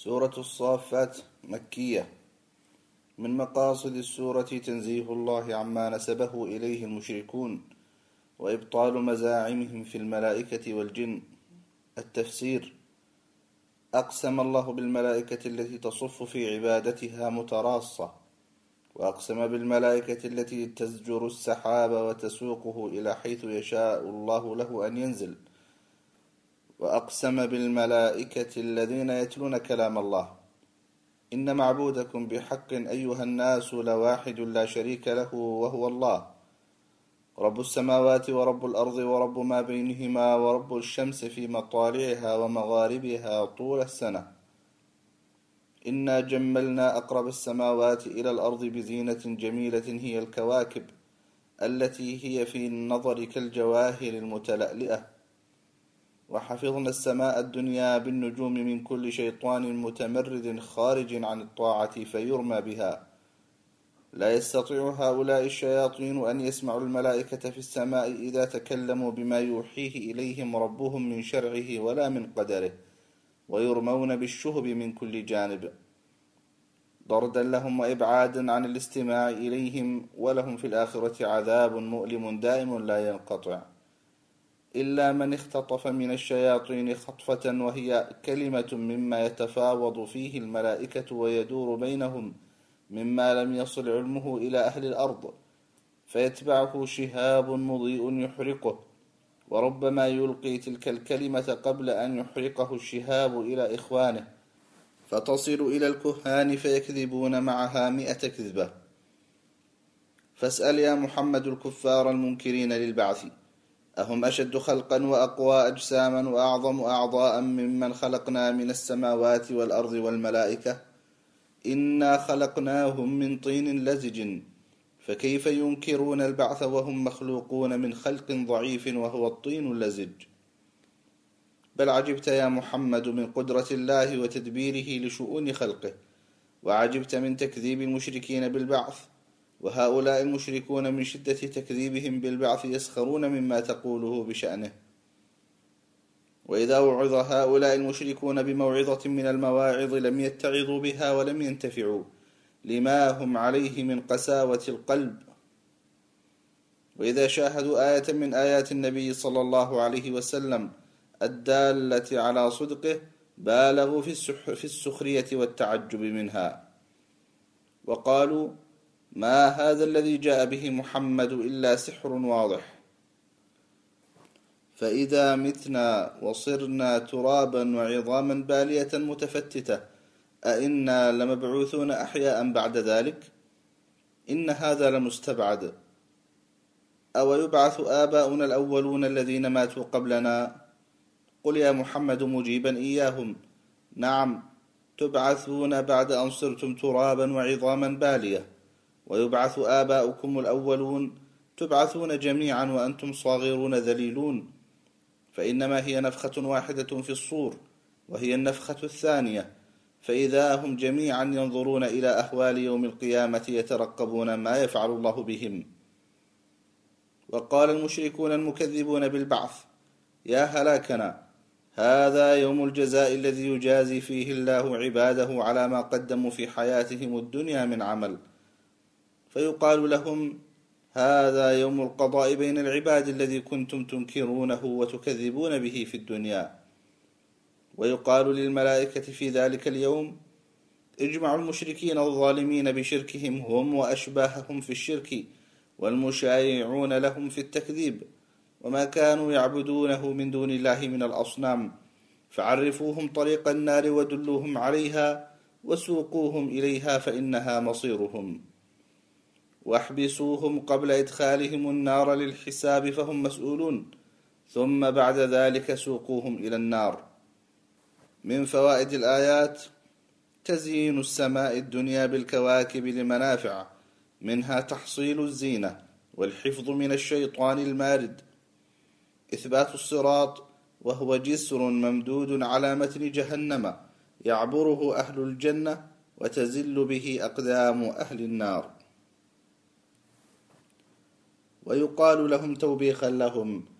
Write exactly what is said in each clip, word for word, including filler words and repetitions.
سورة الصافات مكية. من مقاصد السورة تنزيه الله عما نسبه إليه المشركون وإبطال مزاعمهم في الملائكة والجن. التفسير: أقسم الله بالملائكة التي تصف في عبادتها متراصة، وأقسم بالملائكة التي تزجر السحاب وتسوقه إلى حيث يشاء الله له أن ينزل، وأقسم بالملائكة الذين يتلون كلام الله. إن معبودكم بحق أيها الناس لواحد لا شريك له، وهو الله رب السماوات ورب الأرض ورب ما بينهما ورب الشمس في مطالعها ومغاربها طول السنة. إنا جملنا أقرب السماوات إلى الأرض بزينة جميلة هي الكواكب التي هي في النظر كالجواهر المتلألئة. وحفظنا السماء الدنيا بالنجوم من كل شيطان متمرد خارج عن الطاعة فيرمى بها. لا يستطيع هؤلاء الشياطين أن يسمعوا الملائكة في السماء إذا تكلموا بما يوحيه إليهم ربهم من شرعه ولا من قدره، ويرمون بالشهب من كل جانب ضردا لهم وإبعادا عن الاستماع إليهم، ولهم في الآخرة عذاب مؤلم دائم لا ينقطع. إلا من اختطف من الشياطين خطفة وهي كلمة مما يتفاوض فيه الملائكة ويدور بينهم مما لم يصل علمه إلى أهل الأرض، فيتبعه شهاب مضيء يحرقه، وربما يلقي تلك الكلمة قبل أن يحرقه الشهاب إلى إخوانه، فتصل إلى الكهان فيكذبون معها مئة كذبة. فاسأل يا محمد الكفار المنكرين للبعث، أهم أشد خلقا وأقوى أجساما وأعظم أعضاء ممن خلقنا من السماوات والأرض والملائكة؟ إنا خلقناهم من طين لزج، فكيف ينكرون البعث وهم مخلوقون من خلق ضعيف وهو الطين اللزج؟ بل عجبت يا محمد من قدرة الله وتدبيره لشؤون خلقه، وعجبت من تكذيب المشركين بالبعث، وهؤلاء المشركون من شدة تكذيبهم بالبعث يسخرون مما تقوله بشأنه. وإذا وعظ هؤلاء المشركون بموعظة من المواعظ لم يتعظوا بها ولم ينتفعوا لما هم عليه من قساوة القلب. وإذا شاهدوا آية من آيات النبي صلى الله عليه وسلم الدالة على صدقه بالغوا في السخرية والتعجب منها، وقالوا: ما هذا الذي جاء به محمد إلا سحر واضح. فإذا متنا وصرنا ترابا وعظاما بالية متفتتة أئنا لمبعوثون أحياء بعد ذلك؟ إن هذا لمستبعد. أو يبعث آباؤنا الأولون الذين ماتوا قبلنا؟ قل يا محمد مجيبا إياهم: نعم، تبعثون بعد أن صرتم ترابا وعظاما بالية، ويبعث آباؤكم الأولون، تبعثون جميعا وأنتم صاغرون ذليلون، فإنما هي نفخة واحدة في الصور، وهي النفخة الثانية، فإذا هم جميعا ينظرون إلى أحوال يوم القيامة يترقبون ما يفعل الله بهم. وقال المشركون المكذبون بالبعث: يا هلاكنا، هذا يوم الجزاء الذي يجازي فيه الله عباده على ما قدموا في حياتهم الدنيا من عمل. فيقال لهم: هذا يوم القضاء بين العباد الذي كنتم تنكرونه وتكذبون به في الدنيا. ويقال للملائكة في ذلك اليوم: اجمعوا المشركين الظالمين بشركهم هم وأشباههم في الشرك والمشايعون لهم في التكذيب وما كانوا يعبدونه من دون الله من الأصنام، فعرفوهم طريق النار ودلوهم عليها وسوقوهم إليها فإنها مصيرهم، واحبسوهم قبل إدخالهم النار للحساب فهم مسؤولون، ثم بعد ذلك سوقوهم إلى النار. من فوائد الآيات: تزيين السماء الدنيا بالكواكب لمنافع، منها تحصيل الزينة والحفظ من الشيطان المارد. إثبات الصراط، وهو جسر ممدود على متن جهنم يعبره أهل الجنة وتزل به أقدام أهل النار. ويقال لهم توبيخا لهم: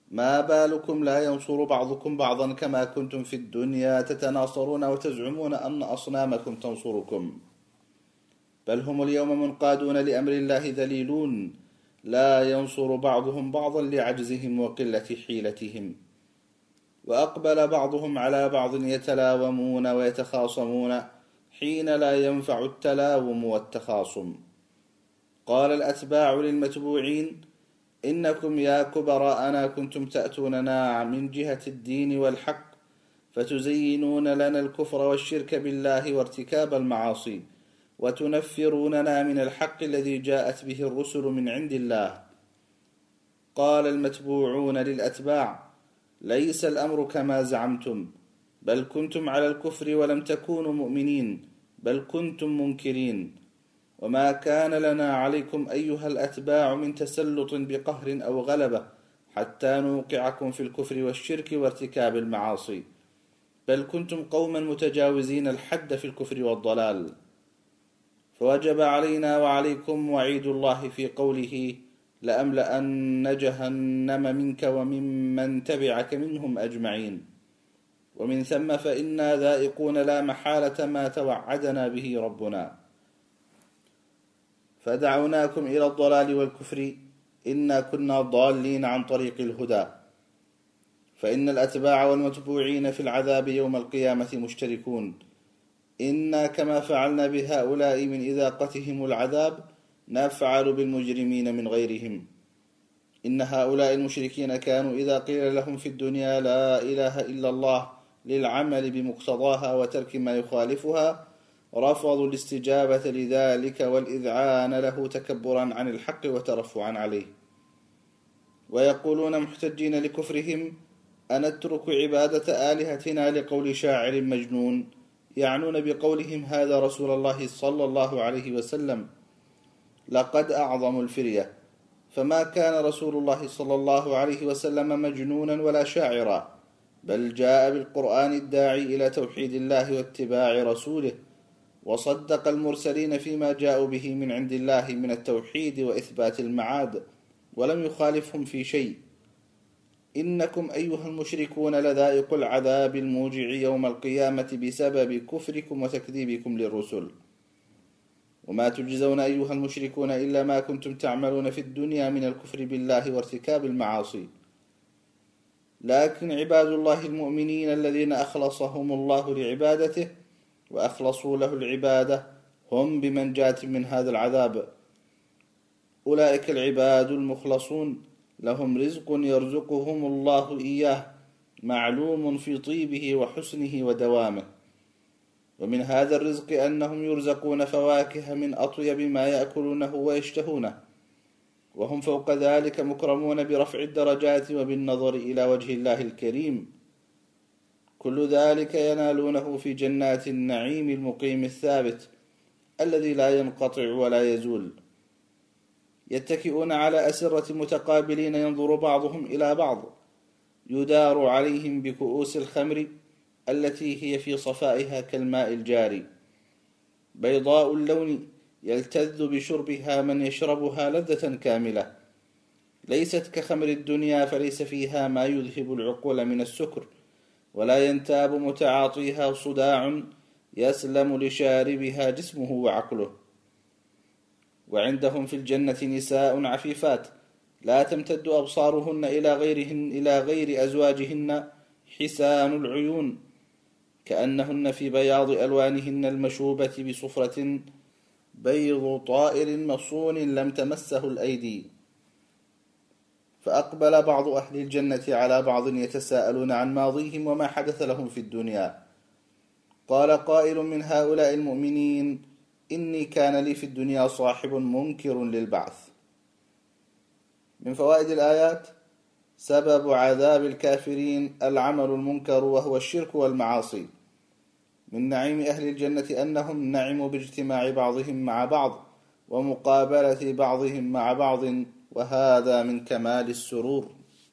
ما بالكم لا ينصر بعضكم بعضا كما كنتم في الدنيا تتناصرون وتزعمون أن أصنامكم تنصركم بل هم اليوم منقادون لأمر الله ذليلون لا ينصر بعضهم بعضا لعجزهم وقلة حيلتهم وأقبل بعضهم على بعض يتلاومون ويتخاصمون حين لا ينفع التلاوم والتخاصم. قال الأتباع للمتبوعين إنكم يا كبراءنا كنتم تأتوننا من جهة الدين والحق فتزينون لنا الكفر والشرك بالله وارتكاب المعاصي وتنفروننا من الحق الذي جاءت به الرسل من عند الله. قال المتبوعون للأتباع ليس الأمر كما زعمتم بل كنتم على الكفر ولم تكونوا مؤمنين بل كنتم منكرين وما كان لنا عليكم أيها الأتباع من تسلط بقهر أو غلبة حتى نوقعكم في الكفر والشرك وارتكاب المعاصي بل كنتم قوما متجاوزين الحد في الكفر والضلال. فوجب علينا وعليكم وعيد الله في قوله لأملأن جهنم منك وممن تبعك منهم أجمعين ومن ثم فإنا ذائقون لا محالة ما توعدنا به ربنا. فدعوناكم إلى الضلال والكفر إنا كنا ضالين عن طريق الهدى فإن الأتباع والمتبوعين في العذاب يوم القيامة مشتركون. إنا كما فعلنا بهؤلاء من إذاقتهم العذاب نفعل بالمجرمين من غيرهم. إن هؤلاء المشركين كانوا إذا قيل لهم في الدنيا لا إله إلا الله للعمل بمقتضاها وترك ما يخالفها رفضوا الاستجابة لذلك والإذعان له تكبرا عن الحق وترفعا عليه ويقولون محتجين لكفرهم أنترك عبادة آلهتنا لقول شاعر مجنون يعنون بقولهم هذا رسول الله صلى الله عليه وسلم لقد أعظم الفرية فما كان رسول الله صلى الله عليه وسلم مجنونا ولا شاعرا بل جاء بالقرآن الداعي إلى توحيد الله واتباع رسوله وصدق المرسلين فيما جاءوا به من عند الله من التوحيد وإثبات المعاد ولم يخالفهم في شيء. إنكم أيها المشركون لذائق العذاب الموجع يوم القيامة بسبب كفركم وتكذيبكم للرسل وما تجزون أيها المشركون إلا ما كنتم تعملون في الدنيا من الكفر بالله وارتكاب المعاصي. لكن عباد الله المؤمنين الذين أخلصهم الله لعبادته وأخلصوا له العبادة هم بمنجاة من هذا العذاب. أولئك العباد المخلصون لهم رزق يرزقهم الله إياه معلوم في طيبه وحسنه ودوامه ومن هذا الرزق أنهم يرزقون فواكه من أطيب ما يأكلونه ويشتهونه وهم فوق ذلك مكرمون برفع الدرجات وبالنظر إلى وجه الله الكريم كل ذلك ينالونه في جنات النعيم المقيم الثابت الذي لا ينقطع ولا يزول يتكئون على أسرة متقابلين ينظر بعضهم إلى بعض يدار عليهم بكؤوس الخمر التي هي في صفائها كالماء الجاري بيضاء اللون يلتذ بشربها من يشربها لذة كاملة ليست كخمر الدنيا فليس فيها ما يذهب العقول من السكر ولا ينتاب متعاطيها صداع يسلم لشاربها جسمه وعقله. وعندهم في الجنة نساء عفيفات لا تمتد أبصارهن إلى غيرهن إلى غير أزواجهن حسان العيون كأنهن في بياض ألوانهن المشوبة بصفرة بيض طائر مصون لم تمسه الأيدي. فأقبل بعض أهل الجنة على بعض يتساءلون عن ماضيهم وما حدث لهم في الدنيا. قال قائل من هؤلاء المؤمنين إني كان لي في الدنيا صاحب منكر للبعث. من فوائد الآيات سبب عذاب الكافرين العمل المنكر وهو الشرك والمعاصي. من نعيم أهل الجنة أنهم نعموا باجتماع بعضهم مع بعض ومقابلة بعضهم مع بعض وهذا من كمال السرور.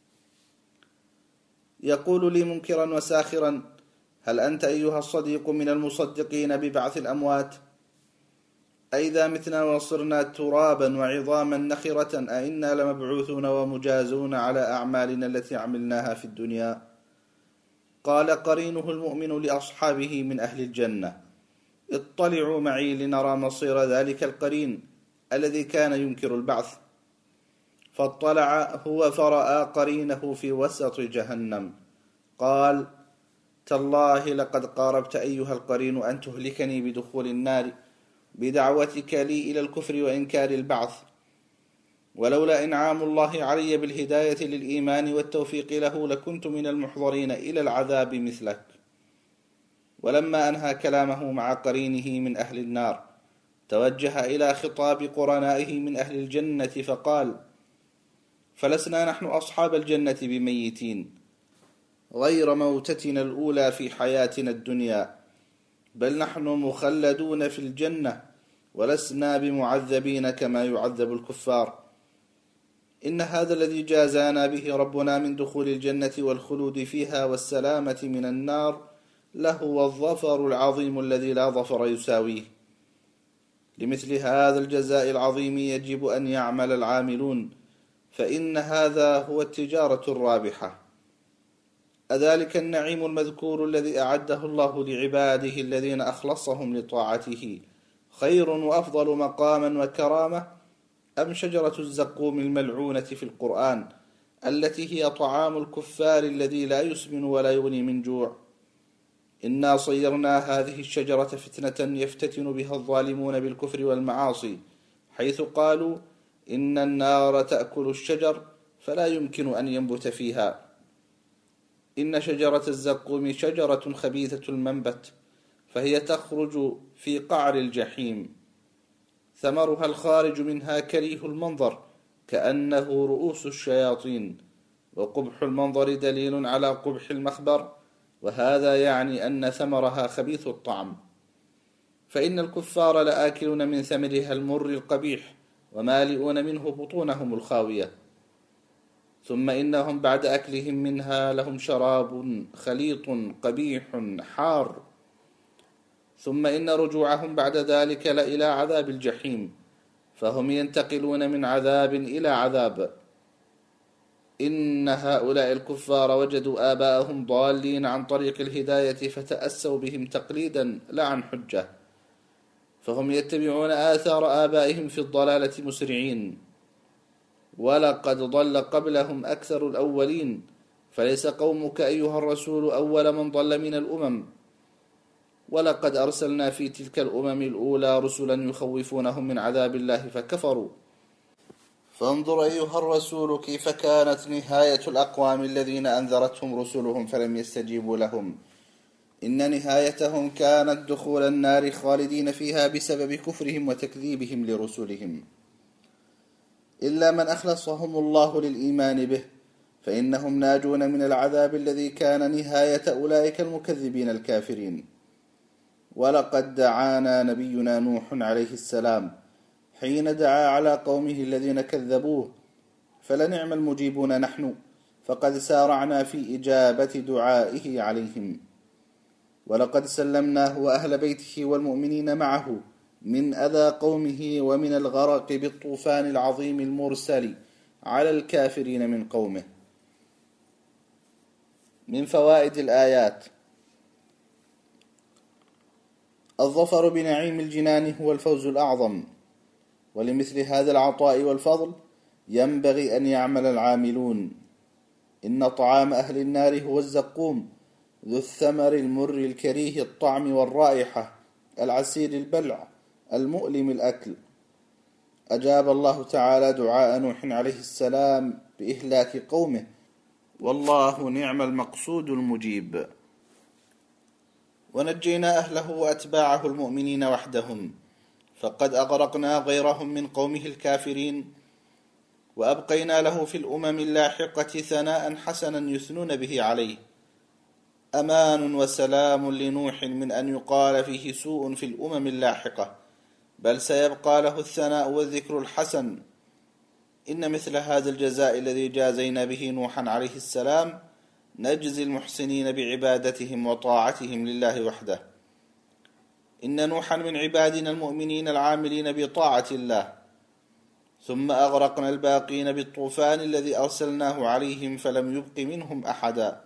يقول لي منكرا وساخرا هل أنت أيها الصديق من المصدقين ببعث الأموات؟ أئذا متنا وصرنا ترابا وعظاما نخرة أئنا لمبعوثون ومجازون على أعمالنا التي عملناها في الدنيا. قال قرينه المؤمن لأصحابه من أهل الجنة: اطلعوا معي لنرى مصير ذلك القرين الذي كان ينكر البعث. فاطلع هو فرأى قرينه في وسط جهنم. قال: تالله لقد قاربت أيها القرين أن تهلكني بدخول النار بدعوتك لي إلى الكفر وإنكار البعث، ولولا إنعام الله علي بالهداية للإيمان والتوفيق له لكنت من المحضرين إلى العذاب مثلك. ولما أنهى كلامه مع قرينه من أهل النار توجه إلى خطاب قرنائه من أهل الجنة فقال: فلسنا نحن أصحاب الجنة بميتين غير موتتنا الأولى في حياتنا الدنيا، بل نحن مخلدون في الجنة ولسنا بمعذبين كما يعذب الكفار. إن هذا الذي جازانا به ربنا من دخول الجنة والخلود فيها والسلامة من النار لهو الظفر العظيم الذي لا ظفر يساويه. لمثل هذا الجزاء العظيم يجب أن يعمل العاملون، فإن هذا هو التجارة الرابحة. أذلك النعيم المذكور الذي أعده الله لعباده الذين أخلصهم لطاعته خير وأفضل مقاما وكرامة أم شجرة الزقوم الملعونة في القرآن التي هي طعام الكفار الذي لا يسمن ولا يغني من جوع؟ إنا صيرنا هذه الشجرة فتنة يفتتن بها الظالمون بالكفر والمعاصي، حيث قالوا إن النار تأكل الشجر فلا يمكن أن ينبت فيها. إن شجرة الزقوم شجرة خبيثة المنبت، فهي تخرج في قعر الجحيم، ثمرها الخارج منها كريه المنظر كأنه رؤوس الشياطين، وقبح المنظر دليل على قبح المخبر، وهذا يعني أن ثمرها خبيث الطعم. فإن الكفار لآكلون من ثمرها المر القبيح ومالئون منه بطونهم الخاوية، ثم إنهم بعد أكلهم منها لهم شراب خليط قبيح حار، ثم إن رجوعهم بعد ذلك لإلى عذاب الجحيم، فهم ينتقلون من عذاب إلى عذاب. إن هؤلاء الكفار وجدوا آباءهم ضالين عن طريق الهداية فتأسوا بهم تقليدا لا عن حجة، فهم يتبعون آثار آبائهم في الضلالة مسرعين. ولقد ضل قبلهم أكثر الأولين، فليس قومك أيها الرسول أول من ضل من الأمم، ولقد أرسلنا في تلك الأمم الأولى رسلا يخوفونهم من عذاب الله فكفروا. فانظر أيها الرسول كيف كانت نهاية الأقوام الذين أنذرتهم رسلهم فلم يستجيبوا لهم. إن نهايتهم كانت دخول النار خالدين فيها بسبب كفرهم وتكذيبهم لرسلهم، إلا من أخلصهم الله للإيمان به فإنهم ناجون من العذاب الذي كان نهاية أولئك المكذبين الكافرين. ولقد دعانا نبينا نوح عليه السلام حين دعا على قومه الذين كذبوه، فلنعم المجيبون نحن، فقد سارعنا في إجابة دعائه عليهم. ولقد سلمناه وأهل بيته والمؤمنين معه من أذى قومه ومن الغرق بالطوفان العظيم المرسل على الكافرين من قومه. من فوائد الآيات: الظفر بنعيم الجنان هو الفوز الأعظم، ولمثل هذا العطاء والفضل ينبغي أن يعمل العاملون. إن طعام أهل النار هو الزقوم ذو الثمر المر الكريه الطعم والرائحة العسير البلع المؤلم الأكل. أجاب الله تعالى دعاء نوح عليه السلام بإهلاك قومه، والله نعم المقصود المجيب. ونجينا أهله وأتباعه المؤمنين وحدهم، فقد أغرقنا غيرهم من قومه الكافرين، وأبقينا له في الأمم اللاحقة ثناء حسنا يثنون به عليه. أمان وسلام لنوح من أن يقال فيه سوء في الأمم اللاحقة، بل سيبقى له الثناء والذكر الحسن. إن مثل هذا الجزاء الذي جازينا به نوحا عليه السلام نجزي المحسنين بعبادتهم وطاعتهم لله وحده. إن نوحا من عبادنا المؤمنين العاملين بطاعة الله، ثم أغرقنا الباقين بالطوفان الذي أرسلناه عليهم فلم يبق منهم أحدا.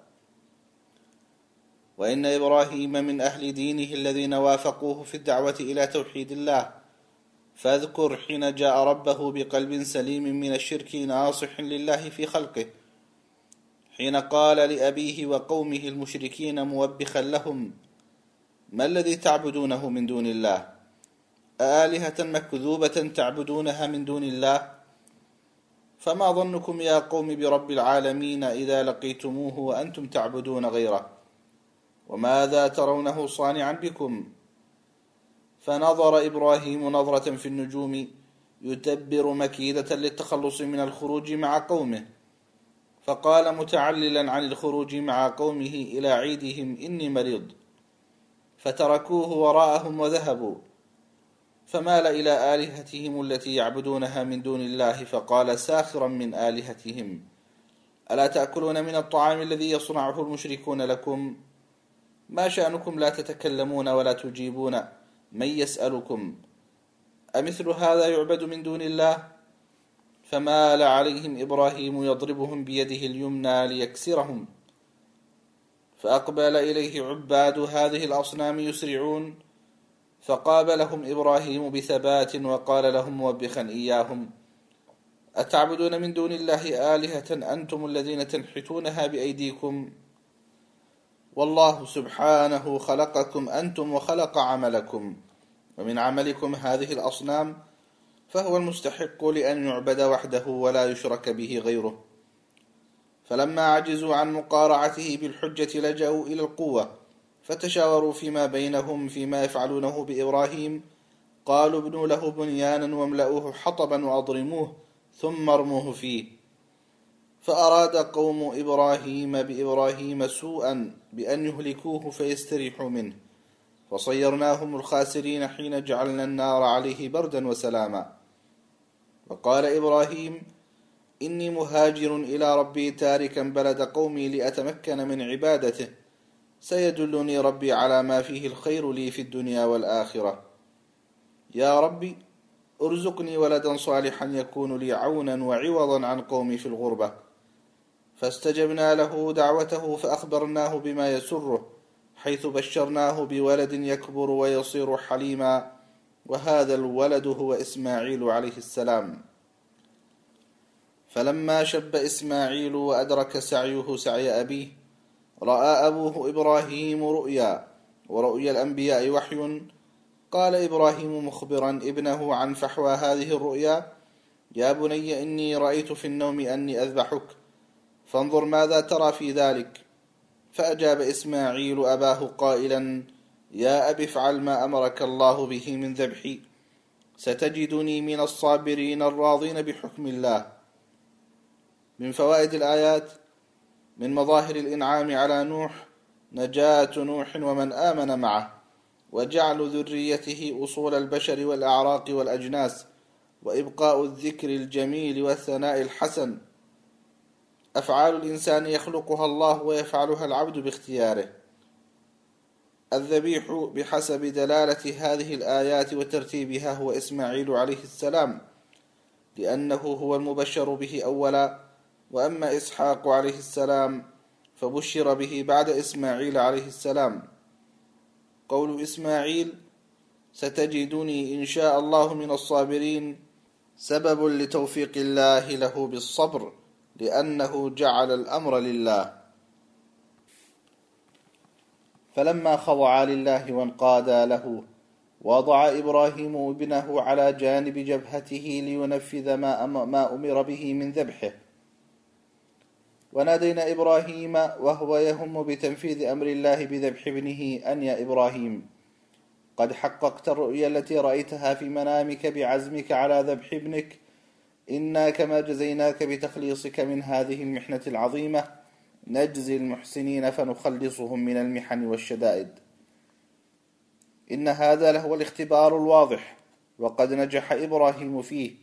وإن إبراهيم من أهل دينه الذين وافقوه في الدعوة إلى توحيد الله، فاذكر حين جاء ربه بقلب سليم من الشرك ناصح لله في خلقه، حين قال لأبيه وقومه المشركين موبخا لهم: ما الذي تعبدونه من دون الله؟ آلهة مكذوبة تعبدونها من دون الله؟ فما ظنكم يا قوم برب العالمين إذا لقيتموه وأنتم تعبدون غيره؟ وماذا ترونه صانعا بكم؟ فنظر إبراهيم نظرة في النجوم يتبر مكيدة للتخلص من الخروج مع قومه، فقال متعللا عن الخروج مع قومه إلى عيدهم: إني مريض. فتركوه وراءهم وذهبوا، فمال إلى آلهتهم التي يعبدونها من دون الله فقال ساخرا من آلهتهم: ألا تأكلون من الطعام الذي يصنعه المشركون لكم؟ ما شأنكم لا تتكلمون ولا تجيبون من يسألكم؟ أمثل هذا يعبد من دون الله؟ فمال عليهم إبراهيم يضربهم بيده اليمنى ليكسرهم، فأقبل إليه عباد هذه الأصنام يسرعون، فقابلهم إبراهيم بثبات وقال لهم موبخا إياهم: أتعبدون من دون الله آلهة أنتم الذين تنحتونها بأيديكم؟ والله سبحانه خلقكم أنتم وخلق عملكم، ومن عملكم هذه الأصنام، فهو المستحق لأن يعبد وحده ولا يشرك به غيره. فلما عجزوا عن مقارعته بالحجة لجأوا إلى القوة، فتشاوروا فيما بينهم فيما يفعلونه بإبراهيم. قالوا: ابنوا له بنيانا واملأوه حطبا وأضرموه ثم ارموه فيه. فأراد قوم إبراهيم بإبراهيم سوءا بأن يهلكوه فيستريحوا منه، فصيرناهم الخاسرين حين جعلنا النار عليه بردا وسلاما. وقال إبراهيم: إني مهاجر إلى ربي تاركا بلد قومي لأتمكن من عبادته، سيدلني ربي على ما فيه الخير لي في الدنيا والآخرة. يا ربي ارزقني ولدا صالحا يكون لي عونا وعوضا عن قومي في الغربة. فاستجبنا له دعوته فأخبرناه بما يسره، حيث بشرناه بولد يكبر ويصير حليما، وهذا الولد هو إسماعيل عليه السلام. فلما شب إسماعيل وأدرك سعيه سعي أبيه، رأى أبوه إبراهيم رؤيا، ورؤيا الأنبياء وحي. قال إبراهيم مخبرا ابنه عن فحوى هذه الرؤيا: يا بني إني رأيت في النوم أني أذبحك، فانظر ماذا ترى في ذلك. فأجاب إسماعيل أباه قائلا: يا أب افعل ما أمرك الله به من ذبحي، ستجدني من الصابرين الراضين بحكم الله. من فوائد الآيات: من مظاهر الإنعام على نوح نجاة نوح ومن آمن معه، وجعل ذريته أصول البشر والأعراق والأجناس، وإبقاء الذكر الجميل والثناء الحسن. أفعال الإنسان يخلقها الله ويفعلها العبد باختياره. الذبيح بحسب دلالة هذه الآيات وترتيبها هو إسماعيل عليه السلام، لأنه هو المبشر به أولا، وأما إسحاق عليه السلام فبشر به بعد إسماعيل عليه السلام. قول إسماعيل ستجدني إن شاء الله من الصابرين سبب لتوفيق الله له بالصبر، لأنه جعل الأمر لله. فلما خضعا لله وانقادا له، وضع إبراهيم ابنه على جانب جبهته لينفذ ما, ما أمر به من ذبحه. ونادينا إبراهيم وهو يهم بتنفيذ أمر الله بذبح ابنه أن يا إبراهيم قد حققت الرؤيا التي رأيتها في منامك بعزمك على ذبح ابنك، إنا كما جزيناك بتخليصك من هذه المحنة العظيمة نجزي المحسنين فنخلصهم من المحن والشدائد. إن هذا لهو الاختبار الواضح، وقد نجح إبراهيم فيه.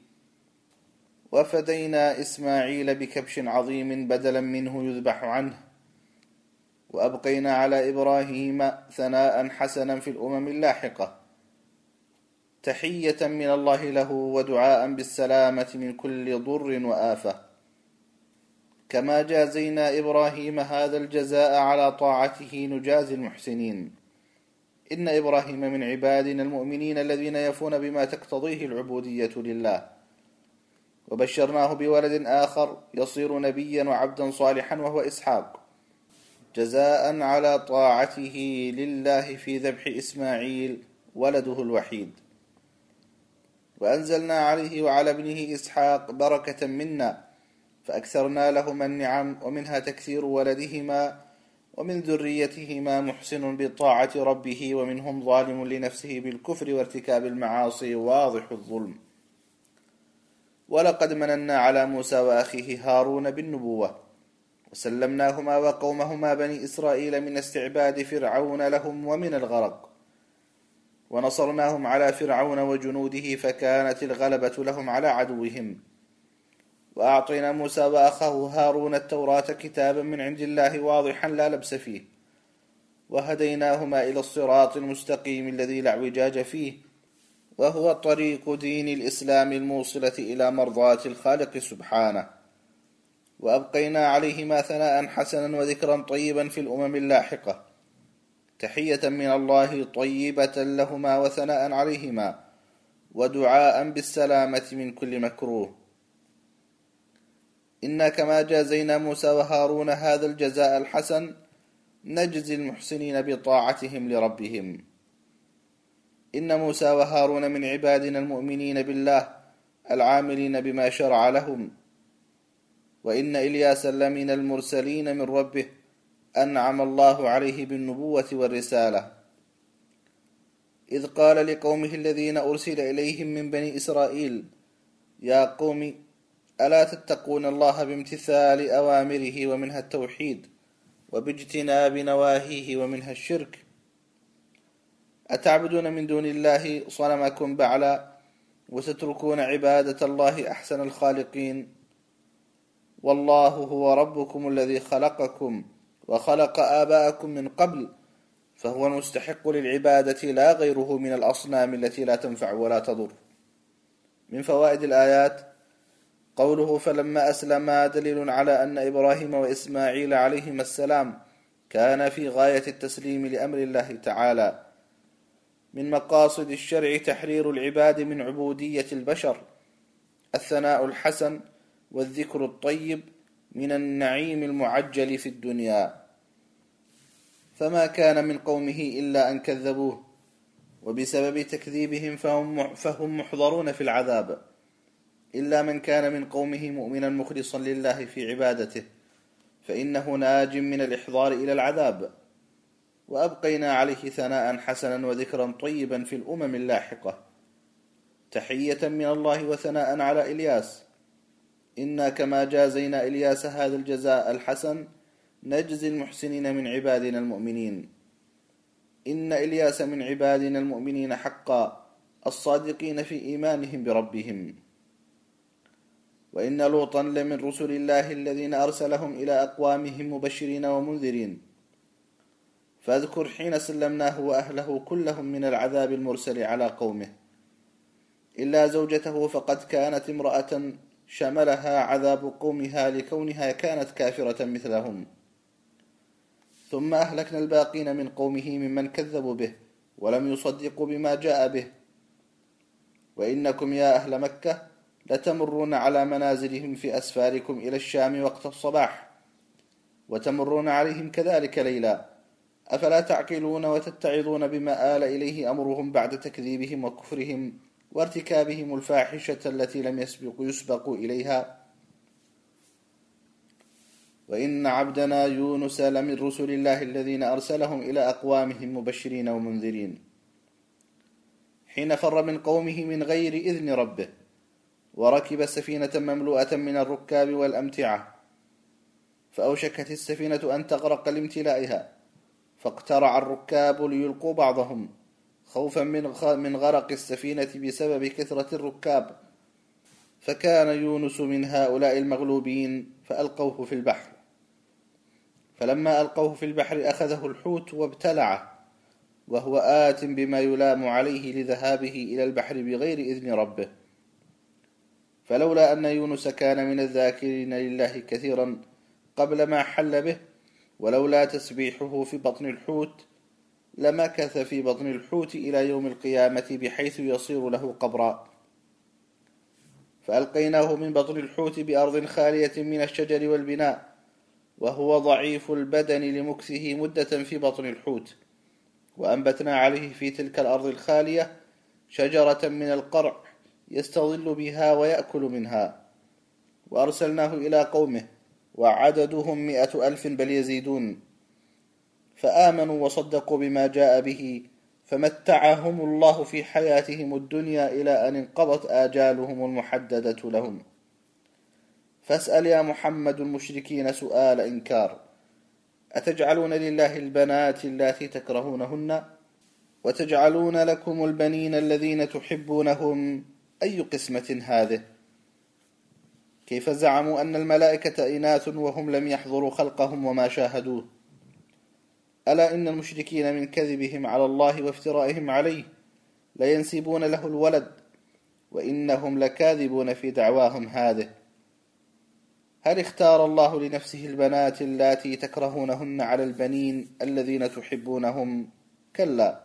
وفدينا إسماعيل بكبش عظيم بدلا منه يذبح عنه. وأبقينا على إبراهيم ثناء حسنا في الأمم اللاحقة، تحية من الله له ودعاء بالسلامة من كل ضر وآفة. كما جازينا إبراهيم هذا الجزاء على طاعته نجازي المحسنين. إن إبراهيم من عبادنا المؤمنين الذين يفون بما تقتضيه العبودية لله، وبشرناه بولد آخر يصير نبيا وعبدا صالحا وهو إسحاق، جزاء على طاعته لله في ذبح إسماعيل ولده الوحيد. وأنزلنا عليه وعلى ابنه إسحاق بركة منا، فأكثرنا لهما النعم، ومنها تكثير ولدهما، ومن ذريتهما محسن بطاعة ربه، ومنهم ظالم لنفسه بالكفر وارتكاب المعاصي واضح الظلم. ولقد مننا على موسى وأخيه هارون بالنبوة، وسلمناهما وقومهما بني إسرائيل من استعباد فرعون لهم ومن الغرق، ونصرناهم على فرعون وجنوده، فكانت الغلبة لهم على عدوهم. وأعطينا موسى وأخاه هارون التوراة كتابا من عند الله واضحا لا لبس فيه، وهديناهما إلى الصراط المستقيم الذي لا اعوجاج فيه، وهو طريق دين الإسلام الموصلة إلى مرضاة الخالق سبحانه. وأبقينا عليهما ثناء حسنا وذكرا طيبا في الأمم اللاحقة، تحية من الله طيبة لهما وثناء عليهما، ودعاء بالسلامة من كل مكروه. إنا كما جازينا موسى وهارون هذا الجزاء الحسن نجزي المحسنين بطاعتهم لربهم. إن موسى وهارون من عبادنا المؤمنين بالله العاملين بما شرع لهم. وإن إلياس لمن المرسلين من ربه أنعم الله عليه بالنبوة والرسالة، إذ قال لقومه الذين أرسل إليهم من بني إسرائيل: يا قوم ألا تتقون الله بامتثال أوامره، ومنها التوحيد، وباجتناب نواهيه، ومنها الشرك. أتعبدون من دون الله صنمكم بعلا، وتتركون عبادة الله أحسن الخالقين. والله هو ربكم الذي خلقكم وخلق آباءكم من قبل، فهو المستحق للعبادة لا غيره من الأصنام التي لا تنفع ولا تضر. من فوائد الآيات قوله: فلما أسلما، دليل على أن إبراهيم وإسماعيل عليهما السلام كان في غاية التسليم لأمر الله تعالى. من مقاصد الشرع تحرير العباد من عبودية البشر، الثناء الحسن والذكر الطيب من النعيم المعجل في الدنيا. فما كان من قومه إلا أن كذبوه، وبسبب تكذيبهم فهم, فهم محضرون في العذاب، إلا من كان من قومه مؤمنا مخلصا لله في عبادته، فإنه ناج من الإحضار إلى العذاب. وأبقينا عليه ثناء حسنا وذكرا طيبا في الأمم اللاحقة، تحية من الله وثناء على إلياس. إنا كما جازينا إلياس هذا الجزاء الحسن نجزي المحسنين من عبادنا المؤمنين. إن إلياس من عبادنا المؤمنين حقا، الصادقين في إيمانهم بربهم. وإن لوطا لمن رسل الله الذين أرسلهم إلى أقوامهم مبشرين ومنذرين. فاذكر حين سلمناه وأهله كلهم من العذاب المرسل على قومه، إلا زوجته فقد كانت امرأة شملها عذاب قومها لكونها كانت كافرة مثلهم. ثم أهلكنا الباقين من قومه ممن كذبوا به ولم يصدقوا بما جاء به. وإنكم يا أهل مكة لتمرون على منازلهم في أسفاركم إلى الشام وقت الصباح، وتمرون عليهم كذلك ليلا، أفلا تعقلون وتتعظون بما آل إليه أمرهم بعد تكذيبهم وكفرهم وارتكابهم الفاحشة التي لم يسبقوا يسبقوا إليها. وإن عبدنا يونس لمن رسل الله الذين أرسلهم إلى أقوامهم مبشرين ومنذرين، حين فر من قومه من غير إذن ربه، وركب سفينة مملوءة من الركاب والأمتعة، فأوشكت السفينة أن تغرق لامتلائها، فاقترع الركاب ليلقوا بعضهم خوفا من غرق السفينة بسبب كثرة الركاب، فكان يونس من هؤلاء المغلوبين فألقوه في البحر، فلما ألقوه في البحر أخذه الحوت وابتلعه وهو آت بما يلام عليه لذهابه إلى البحر بغير إذن ربه. فلولا أن يونس كان من الذاكرين لله كثيرا قبل ما حل به، ولولا تسبيحه في بطن الحوت لمكث في بطن الحوت إلى يوم القيامة بحيث يصير له قبرا. فألقيناه من بطن الحوت بأرض خالية من الشجر والبناء، وهو ضعيف البدن لمكثه مدة في بطن الحوت، وأنبتنا عليه في تلك الأرض الخالية شجرة من القرع يستظل بها ويأكل منها. وأرسلناه إلى قومه وعددهم مئة ألف بل يزيدون، فآمنوا وصدقوا بما جاء به، فمتعهم الله في حياتهم الدنيا إلى أن انقضت آجالهم المحددة لهم. فاسأل يا محمد المشركين سؤال إنكار: أتجعلون لله البنات اللاتي تكرهونهن وتجعلون لكم البنين الذين تحبونهم أي قسمة هذه؟ كيف زعموا أن الملائكة إناث وهم لم يحضروا خلقهم وما شاهدوه؟ ألا إن المشركين من كذبهم على الله وافترائهم عليه لينسبون له الولد، وإنهم لكاذبون في دعواهم هذه. هل اختار الله لنفسه البنات اللاتي تكرهونهن على البنين الذين تحبونهم؟ كلا.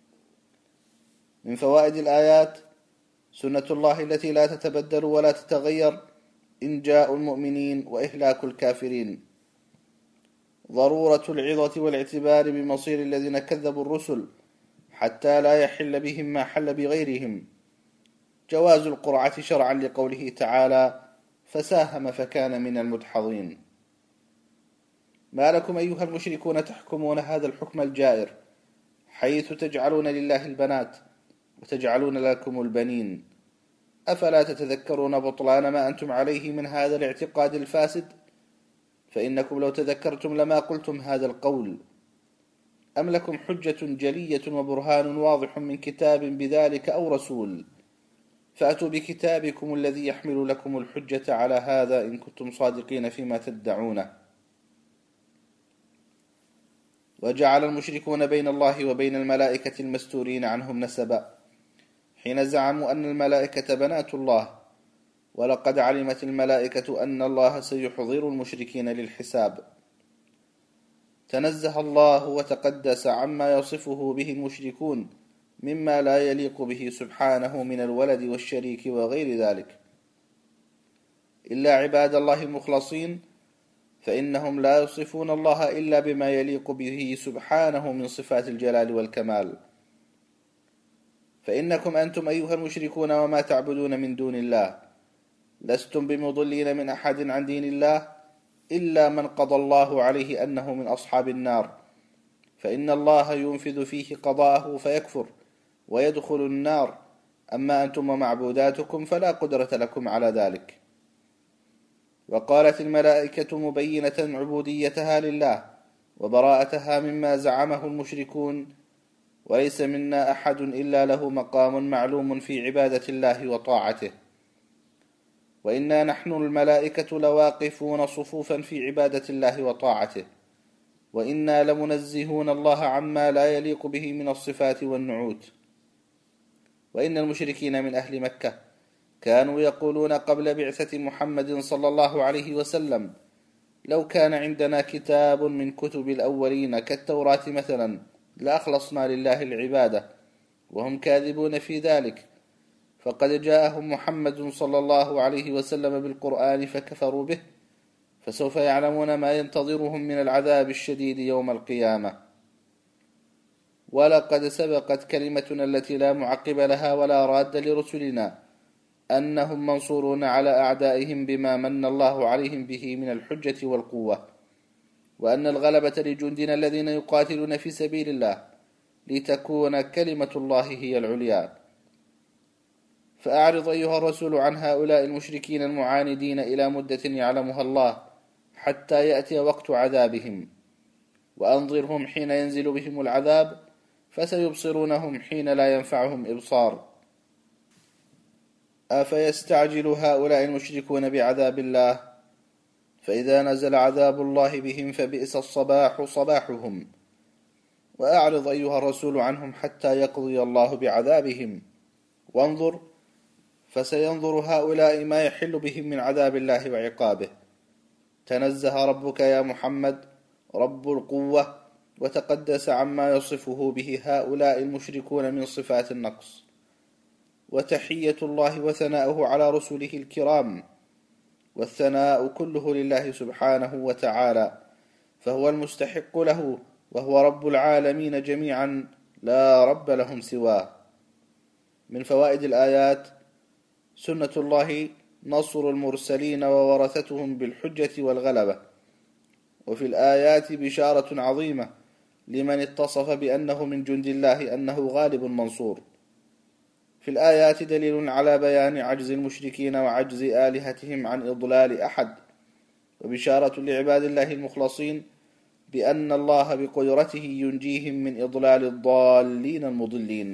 من فوائد الآيات: سنة الله التي لا تتبدل ولا تتغير، إنجاء المؤمنين وإهلاك الكافرين. ضرورة العظة والاعتبار بمصير الذين كذبوا الرسل حتى لا يحل بهم ما حل بغيرهم. جواز القرعة شرعا لقوله تعالى: فساهم فكان من المدحضين. ما لكم أيها المشركون تحكمون هذا الحكم الجائر، حيث تجعلون لله البنات وتجعلون لكم البنين؟ أفلا تتذكرون بطلان ما أنتم عليه من هذا الاعتقاد الفاسد؟ فإنكم لو تذكرتم لما قلتم هذا القول. أم لكم حجة جلية وبرهان واضح من كتاب بذلك أو رسول؟ فأتوا بكتابكم الذي يحمل لكم الحجة على هذا إن كنتم صادقين فيما تدعونه. وجعل المشركون بين الله وبين الملائكة المستورين عنهم نسبا، حين زعموا أن الملائكة بنات الله، ولقد علمت الملائكة أن الله سيحضر المشركين للحساب. تنزه الله وتقدس عما يصفه به المشركون مما لا يليق به سبحانه من الولد والشريك وغير ذلك، إلا عباد الله المخلصين، فإنهم لا يصفون الله إلا بما يليق به سبحانه من صفات الجلال والكمال. فإنكم أنتم أيها المشركون وما تعبدون من دون الله لستم بمضلين من أحد عن دين الله إلا من قضى الله عليه أنه من أصحاب النار، فإن الله ينفذ فيه قضاءه فيكفر ويدخل النار. أما أنتم ومعبوداتكم فلا قدرة لكم على ذلك. وقالت الملائكة مبينة عبوديتها لله وبراءتها مما زعمه المشركون: وليس منا أحد إلا له مقام معلوم في عبادة الله وطاعته، وإنا نحن الملائكة لواقفون صفوفا في عبادة الله وطاعته، وإنا لمنزهون الله عما لا يليق به من الصفات والنعوت. وإن المشركين من أهل مكة كانوا يقولون قبل بعثة محمد صلى الله عليه وسلم: لو كان عندنا كتاب من كتب الأولين كالتوراة مثلا لأخلصنا لله العبادة، وهم كاذبون في ذلك. فقد جاءهم محمد صلى الله عليه وسلم بالقرآن فكفروا به، فسوف يعلمون ما ينتظرهم من العذاب الشديد يوم القيامة. ولقد سبقت كلمتنا التي لا معقب لها ولا راد لرسلنا أنهم منصورون على أعدائهم بما من الله عليهم به من الحجة والقوة، وأن الغلبة لجندنا الذين يقاتلون في سبيل الله لتكون كلمة الله هي العليا. فأعرض أيها الرسول عن هؤلاء المشركين المعاندين إلى مدة يعلمها الله حتى يأتي وقت عذابهم، وأنظرهم حين ينزل بهم العذاب فسيبصرونهم حين لا ينفعهم إبصار. أفيستعجل هؤلاء المشركون بعذاب الله؟ فإذا نزل عذاب الله بهم فبئس الصباح صباحهم. وأعرض أيها الرسول عنهم حتى يقضي الله بعذابهم، وانظر فسينظر هؤلاء ما يحل بهم من عذاب الله وعقابه. تنزه ربك يا محمد رب القوة وتقدس عما يصفه به هؤلاء المشركون من صفات النقص. وتحية الله وثناؤه على رسله الكرام، والثناء كله لله سبحانه وتعالى، فهو المستحق له، وهو رب العالمين جميعا لا رب لهم سواه. من فوائد الآيات: سنة الله نصر المرسلين وورثتهم بالحجة والغلبة. وفي الآيات بشارة عظيمة لمن اتصف بأنه من جند الله أنه غالب منصور. في الآيات دليل على بيان عجز المشركين وعجز آلهتهم عن إضلال أحد، وبشارة لعباد الله المخلصين بأن الله بقدرته ينجيهم من إضلال الضالين المضلين.